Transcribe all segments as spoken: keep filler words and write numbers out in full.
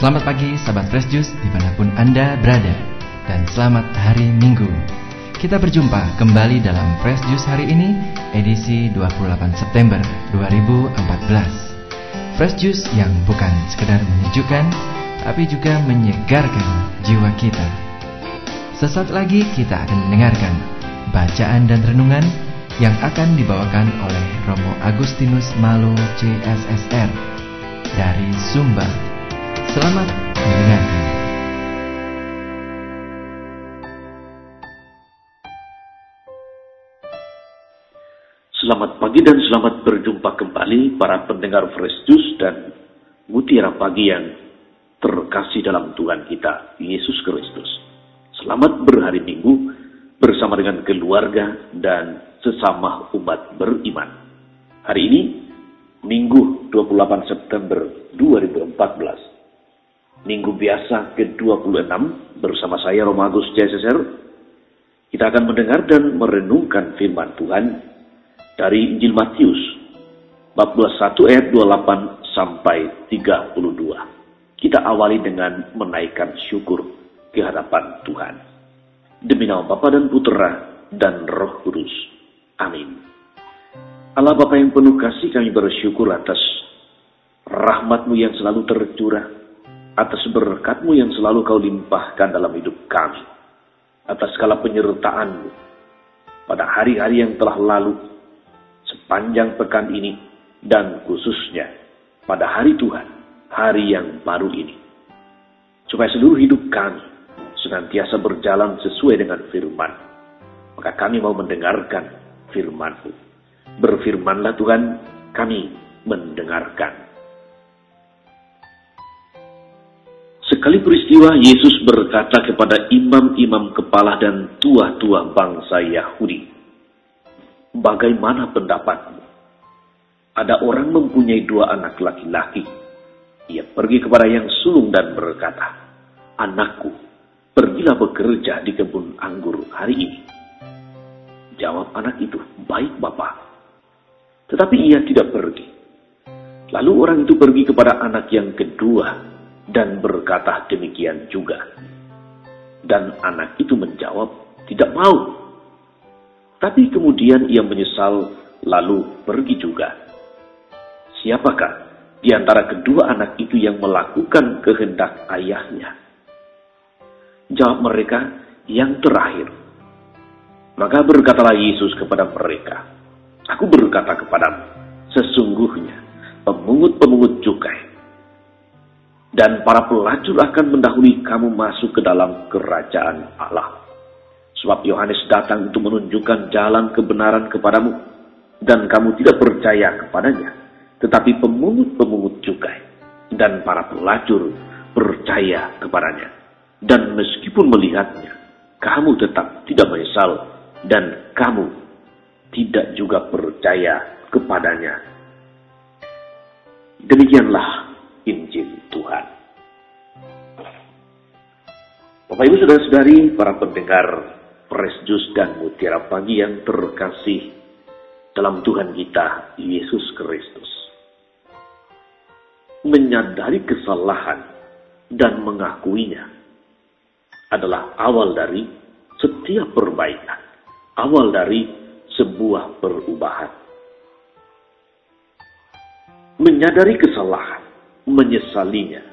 Selamat pagi sahabat Fresh Juice dimanapun Anda berada, dan selamat hari Minggu. Kita berjumpa kembali dalam Fresh Juice hari ini, edisi dua puluh delapan September dua ribu empat belas. Fresh Juice yang bukan sekedar menyejukkan, tapi juga menyegarkan jiwa kita. Sesaat lagi kita akan mendengarkan bacaan dan renungan yang akan dibawakan oleh Romo Agustinus Malo C S S R dari Sumbar. Selamat mendengarkan. Selamat pagi dan selamat berjumpa kembali para pendengar Fresh Juice dan mutiara pagi yang terkasih dalam Tuhan kita, Yesus Kristus. Selamat berhari Minggu bersama dengan keluarga dan sesama umat beriman. Hari ini, Minggu dua puluh delapan September dua ribu empat belas. Minggu biasa ke dua puluh enam bersama saya Romo Agus C S S R. Kita akan mendengar dan merenungkan firman Tuhan dari Injil Matius bab dua puluh satu ayat dua puluh delapan sampai tiga puluh dua. Kita awali dengan menaikkan syukur ke hadapan Tuhan. Demi nama Bapa dan Putera dan Roh Kudus. Amin. Allah Bapa yang penuh kasih, kami bersyukur atas rahmat-Mu yang selalu tercurah, atas berkat-Mu yang selalu Kau limpahkan dalam hidup kami, atas segala penyertaan-Mu pada hari-hari yang telah lalu, sepanjang pekan ini, dan khususnya pada hari Tuhan, hari yang baru ini. Supaya seluruh hidup kami senantiasa berjalan sesuai dengan firman. Maka kami mau mendengarkan firman-Mu. Berfirmanlah Tuhan, kami mendengarkan. Sekali peristiwa, Yesus berkata kepada imam-imam kepala dan tua-tua bangsa Yahudi, "Bagaimana pendapatmu? Ada orang mempunyai dua anak laki-laki. Ia pergi kepada yang sulung dan berkata, 'Anakku, pergilah bekerja di kebun anggur hari ini.' Jawab anak itu, 'Baik, Bapa.' Tetapi ia tidak pergi. Lalu orang itu pergi kepada anak yang kedua dan berkata demikian juga. Dan anak itu menjawab, 'Tidak mau.' Tapi kemudian ia menyesal lalu pergi juga. Siapakah di antara kedua anak itu yang melakukan kehendak ayahnya?" Jawab mereka, "Yang terakhir." Maka berkatalah Yesus kepada mereka, "Aku berkata kepadamu, sesungguhnya pemungut-pemungut cukai dan para pelacur akan mendahului kamu masuk ke dalam kerajaan Allah. Sebab Yohanes datang untuk menunjukkan jalan kebenaran kepadamu, dan kamu tidak percaya kepadanya. Tetapi pemungut-pemungut cukai dan para pelacur percaya kepadanya. Dan meskipun melihatnya, kamu tetap tidak menyesal, dan kamu tidak juga percaya kepadanya." Demikianlah Injil Tuhan. Bapak Ibu Saudara-saudari, para pendengar Fresh Juice dan Mutiara Pagi yang terkasih dalam Tuhan kita, Yesus Kristus. Menyadari kesalahan dan mengakuinya adalah awal dari setiap perbaikan, awal dari sebuah perubahan. Menyadari kesalahan, menyesalinya,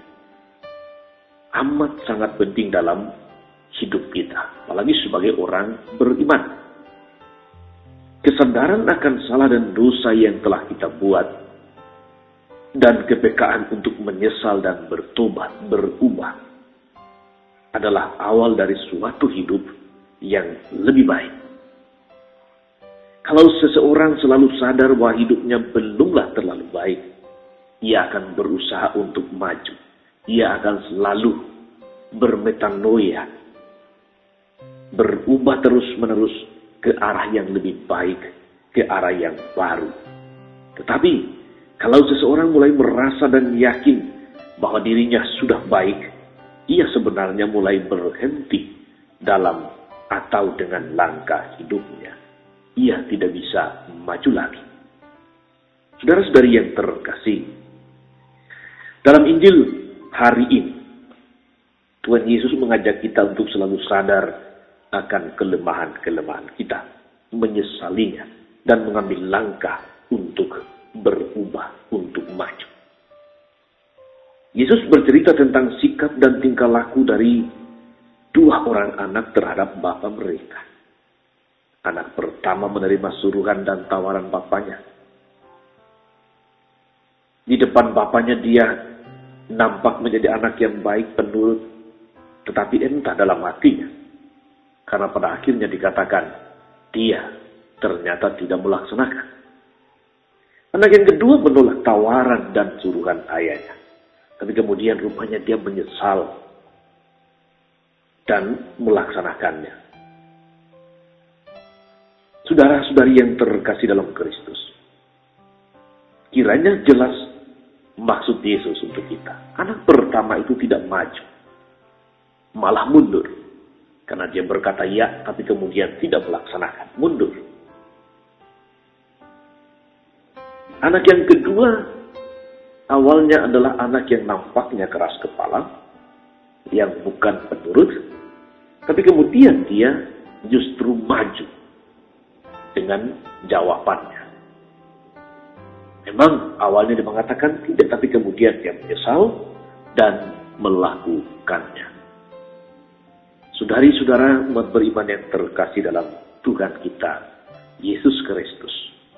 amat sangat penting dalam hidup kita, apalagi sebagai orang beriman. Kesadaran akan salah dan dosa yang telah kita buat, dan kepekaan untuk menyesal dan bertobat, berubah, adalah awal dari suatu hidup yang lebih baik. Kalau seseorang selalu sadar bahwa hidupnya belumlah terlalu baik, ia akan berusaha untuk maju. Ia akan selalu bermetanoia, berubah terus-menerus ke arah yang lebih baik, ke arah yang baru. Tetapi, kalau seseorang mulai merasa dan yakin bahwa dirinya sudah baik, ia sebenarnya mulai berhenti dalam atau dengan langkah hidupnya. Ia tidak bisa maju lagi. Saudara-saudari yang terkasih, dalam Injil hari ini, Tuhan Yesus mengajak kita untuk selalu sadar akan kelemahan-kelemahan kita, menyesalinya, dan mengambil langkah untuk berubah, untuk maju. Yesus bercerita tentang sikap dan tingkah laku dari dua orang anak terhadap bapa mereka. Anak pertama menerima suruhan dan tawaran bapaknya. Di depan bapaknya dia nampak menjadi anak yang baik, penurut, tetapi entah dalam hatinya. Karena pada akhirnya dikatakan, dia ternyata tidak melaksanakan. Anak yang kedua menolak tawaran dan suruhan ayahnya. Tapi kemudian rupanya dia menyesal dan melaksanakannya. Saudara-saudari yang terkasih dalam Kristus, kiranya jelas maksud Yesus untuk kita. Anak pertama itu tidak maju, malah mundur. Karena dia berkata ya, tapi kemudian tidak melaksanakan, mundur. Anak yang kedua, awalnya adalah anak yang nampaknya keras kepala, yang bukan penurut, tapi kemudian dia justru maju dengan jawabannya. Memang awalnya dia mengatakan tidak, tapi kemudian dia menyesal dan melakukannya. Saudari-saudara umat beriman yang terkasih dalam Tuhan kita, Yesus Kristus.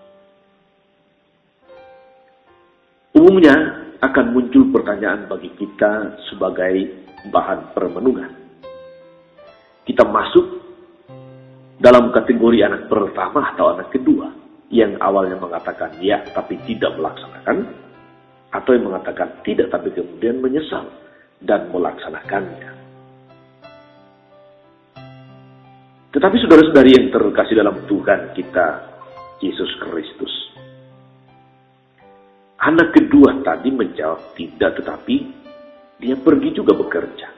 Umumnya akan muncul pertanyaan bagi kita sebagai bahan permenungan. Kita masuk dalam kategori anak pertama atau anak kedua, yang awalnya mengatakan ya tapi tidak melaksanakan, atau yang mengatakan tidak tapi kemudian menyesal dan melaksanakannya. Tetapi saudara-saudari yang terkasih dalam Tuhan kita, Yesus Kristus, anak kedua tadi menjawab tidak, tetapi dia pergi juga bekerja.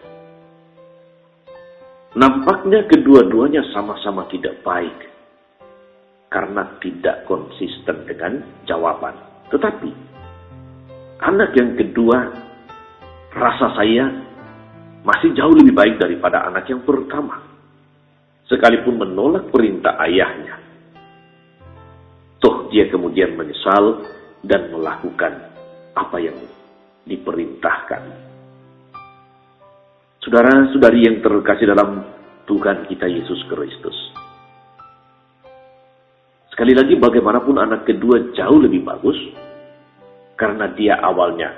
Nampaknya kedua-duanya sama-sama tidak baik karena tidak konsisten dengan jawaban. Tetapi anak yang kedua rasa saya masih jauh lebih baik daripada anak yang pertama. Sekalipun menolak perintah ayahnya, toh dia kemudian menyesal dan melakukan apa yang diperintahkan. Saudara-saudari yang terkasih dalam Tuhan kita Yesus Kristus, sekali lagi bagaimanapun anak kedua jauh lebih bagus, karena dia awalnya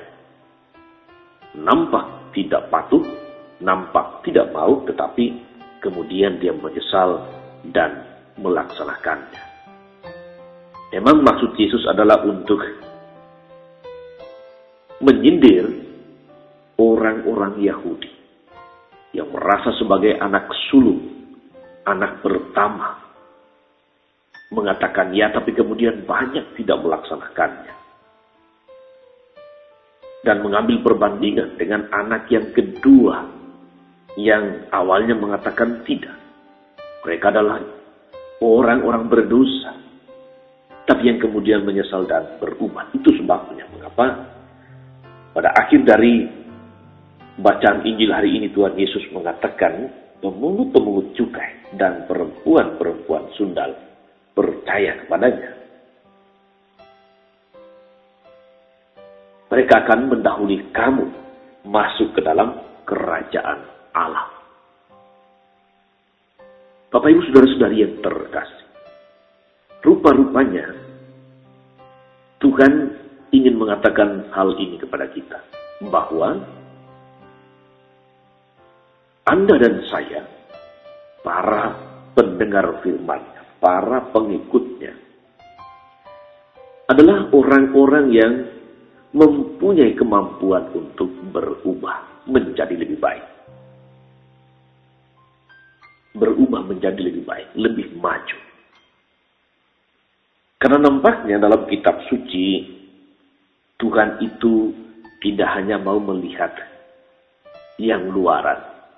nampak tidak patuh, nampak tidak mau, tetapi kemudian dia menyesal dan melaksanakannya. Memang maksud Yesus adalah untuk menyindir orang-orang Yahudi yang merasa sebagai anak sulung, anak pertama, mengatakan ya tapi kemudian banyak tidak melaksanakannya. Dan mengambil perbandingan dengan anak yang kedua yang awalnya mengatakan tidak. Mereka adalah orang-orang berdosa, tapi yang kemudian menyesal dan berubah. Itu sebabnya mengapa pada akhir dari bacaan Injil hari ini Tuhan Yesus mengatakan pemungut-pemungut cukai dan perempuan-perempuan sundal percaya kepadanya. Mereka akan mendahului kamu masuk ke dalam kerajaan Allah. Bapak Ibu saudara-saudari yang terkasih, rupa-rupanya Tuhan ingin mengatakan hal ini kepada kita, bahwa Anda dan saya, para pendengar firman-Nya, para pengikutnya, adalah orang-orang yang mempunyai kemampuan untuk berubah menjadi lebih baik. Berubah menjadi lebih baik, lebih maju. Karena nampaknya dalam kitab suci, Tuhan itu tidak hanya mau melihat yang luaran,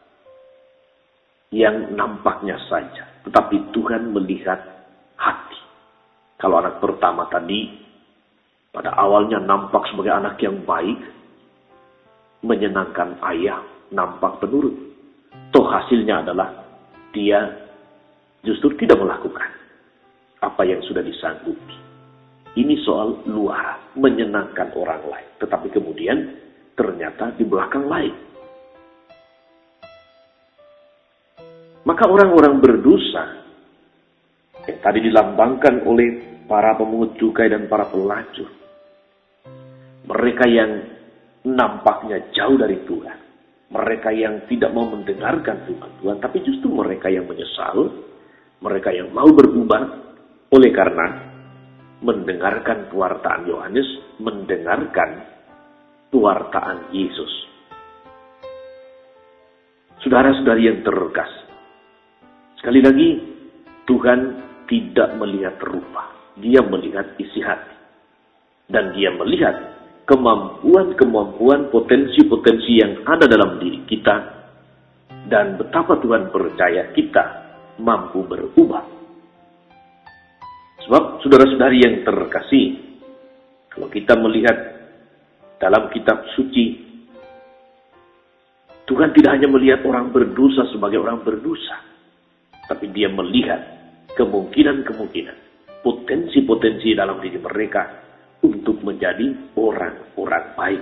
yang nampaknya saja, tetapi Tuhan melihat hati. Kalau anak pertama tadi, pada awalnya nampak sebagai anak yang baik, menyenangkan ayah, nampak penurut. Toh hasilnya adalah dia justru tidak melakukan apa yang sudah disanggupi. Ini soal luar, menyenangkan orang lain. Tetapi kemudian ternyata di belakang lain. Maka orang-orang berdosa yang tadi dilambangkan oleh para pemungut cukai dan para pelacur, mereka yang nampaknya jauh dari Tuhan, mereka yang tidak mau mendengarkan firman Tuhan, tapi justru mereka yang menyesal, mereka yang mau berubah oleh karena mendengarkan pewartaan Yohanes, mendengarkan pewartaan Yesus. Saudara-saudari yang terkasih, sekali lagi, Tuhan tidak melihat rupa. Dia melihat isi hati. Dan dia melihat kemampuan-kemampuan, potensi-potensi yang ada dalam diri kita. Dan betapa Tuhan percaya kita mampu berubah. Sebab, saudara-saudari yang terkasih, kalau kita melihat dalam kitab suci, Tuhan tidak hanya melihat orang berdosa sebagai orang berdosa, tapi dia melihat kemungkinan-kemungkinan, potensi-potensi dalam diri mereka untuk menjadi orang-orang baik.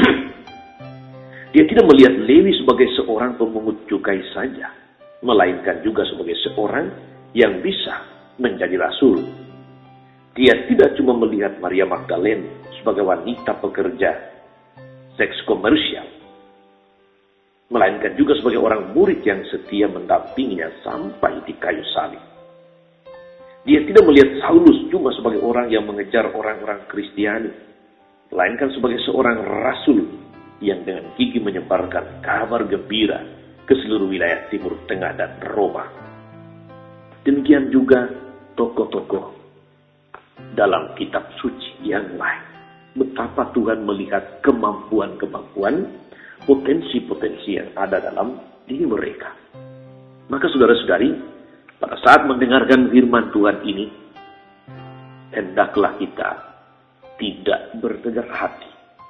Dia tidak melihat Lewi sebagai seorang pemungut cukai saja, melainkan juga sebagai seorang yang bisa menjadi rasul. Dia tidak cuma melihat Maria Magdalene sebagai wanita pekerja seks komersial, melainkan juga sebagai orang murid yang setia mendampinginya sampai di kayu salib. Dia tidak melihat Saulus cuma sebagai orang yang mengejar orang-orang Kristiani, melainkan sebagai seorang rasul yang dengan gigih menyebarkan kabar gembira ke seluruh wilayah Timur Tengah dan Roma. Demikian juga tokoh-tokoh dalam kitab suci yang lain. Betapa Tuhan melihat kemampuan-kemampuan, potensi-potensi yang ada dalam diri mereka. Maka saudara-saudari, pada saat mendengarkan firman Tuhan ini, hendaklah kita tidak bertegar hati.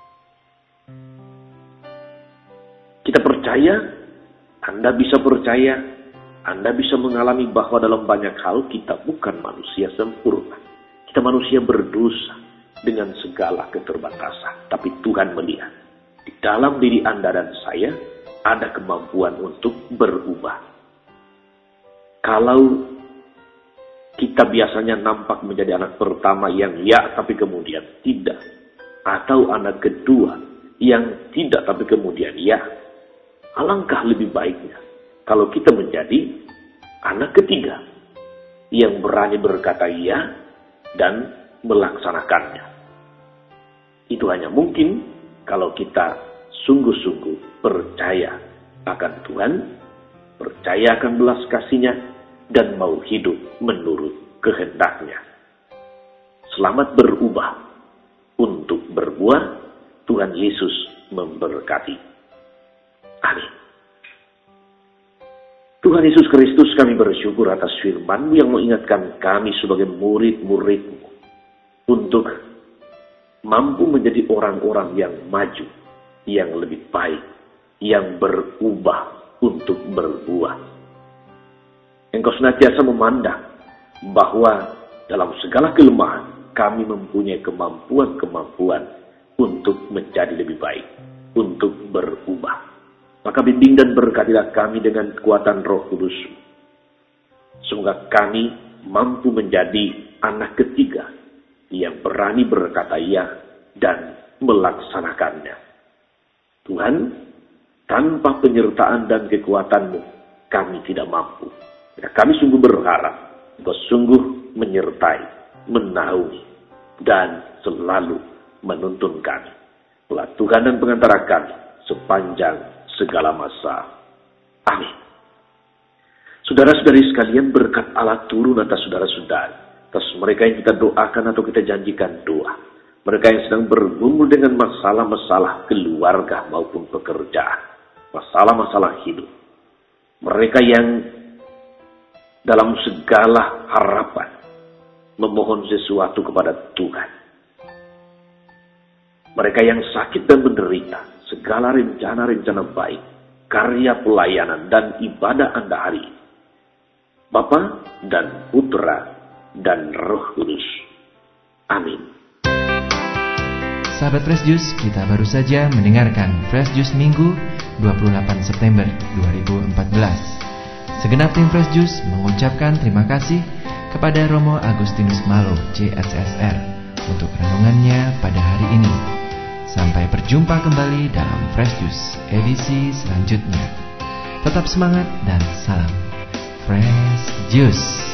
Kita percaya, Anda bisa percaya, Anda bisa mengalami bahwa dalam banyak hal kita bukan manusia sempurna. Kita manusia berdosa dengan segala keterbatasan. Tapi Tuhan melihat di dalam diri Anda dan saya ada kemampuan untuk berubah. Kalau kita biasanya nampak menjadi anak pertama yang ya tapi kemudian tidak, atau anak kedua yang tidak tapi kemudian ya, alangkah lebih baiknya kalau kita menjadi anak ketiga yang berani berkata ya dan melaksanakannya. Itu hanya mungkin kalau kita sungguh-sungguh percaya akan Tuhan, percaya akan belas kasih-Nya, dan mau hidup menurut kehendak-Nya. Selamat berubah untuk berbuah. Tuhan Yesus memberkati. Amin. Tuhan Yesus Kristus, kami bersyukur atas firman-Mu yang mengingatkan kami sebagai murid-murid-Mu untuk mampu menjadi orang-orang yang maju, yang lebih baik, yang berubah untuk berbuah. Engkau senantiasa memandang bahwa dalam segala kelemahan kami mempunyai kemampuan-kemampuan untuk menjadi lebih baik, untuk berubah. Maka bimbing dan berkatilah kami dengan kekuatan Roh Kudus. Semoga kami mampu menjadi anak ketiga yang berani berkata ya dan melaksanakannya. Tuhan, tanpa penyertaan dan kekuatan-Mu, kami tidak mampu. Ya, kami sungguh berharap Engkau sungguh menyertai, menaungi, dan selalu menuntun kami. Telah Tuhan dan pengantara kami sepanjang segala masa. Amin. Saudara-saudari sekalian, berkat Allah turun atas saudara-saudari, atas mereka yang kita doakan atau kita janjikan doa. Mereka yang sedang bergumul dengan masalah-masalah keluarga maupun pekerjaan, masalah-masalah hidup. Mereka yang dalam segala harapan memohon sesuatu kepada Tuhan. Mereka yang sakit dan menderita, segala rencana-rencana baik karya pelayanan dan ibadah Anda hari ini. Bapa dan Putra dan Roh Kudus. Amin. Sahabat Fresh Juice, kita baru saja mendengarkan Fresh Juice Minggu dua puluh delapan September dua ribu empat belas. Segenap tim Fresh Juice mengucapkan terima kasih kepada Romo Agustinus Malo, C S S R, untuk renungannya pada hari ini. Sampai berjumpa kembali dalam Fresh Juice edisi selanjutnya. Tetap semangat dan salam Fresh Juice.